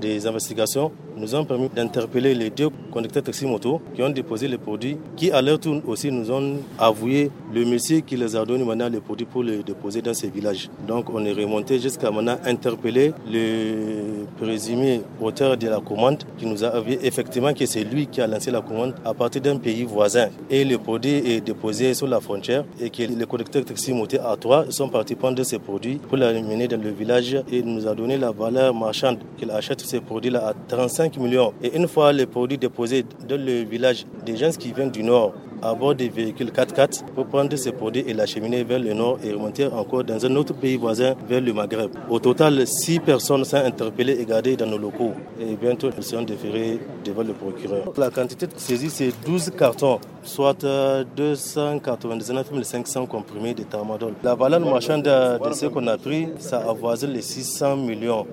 des investigations nous ont permis d'interpeller les 2 conducteurs taxi-moto qui ont déposé les produits, qui à leur tour aussi nous ont avoué le monsieur qui les a donné maintenant les produits pour les déposer dans ces villages. Donc on est remonté jusqu'à maintenant interpeller le présumé auteur de la commande qui nous a avoué effectivement que c'est lui qui a lancé la commande à partir d'un pays voisin. Et le produit est déposé sur la frontière et que les conducteurs taxi-moto à 3 sont partis prendre ces produits pour l'amener dans le village et il nous a donné la valeur marchande qu'il achète ces produits-là à 35 millions. Et une fois les produits déposés dans le village, des gens qui viennent du nord à bord des véhicules 4x4 pour prendre ces produits et l'acheminer vers le nord et remonter encore dans un autre pays voisin vers le Maghreb. Au total, 6 personnes sont interpellées et gardées dans nos locaux et bientôt elles seront déférées devant le procureur. La quantité saisie, c'est 12 cartons, soit 299 500 comprimés de tramadol. La valeur marchande de ce qu'on a pris, ça avoisine les 600 millions.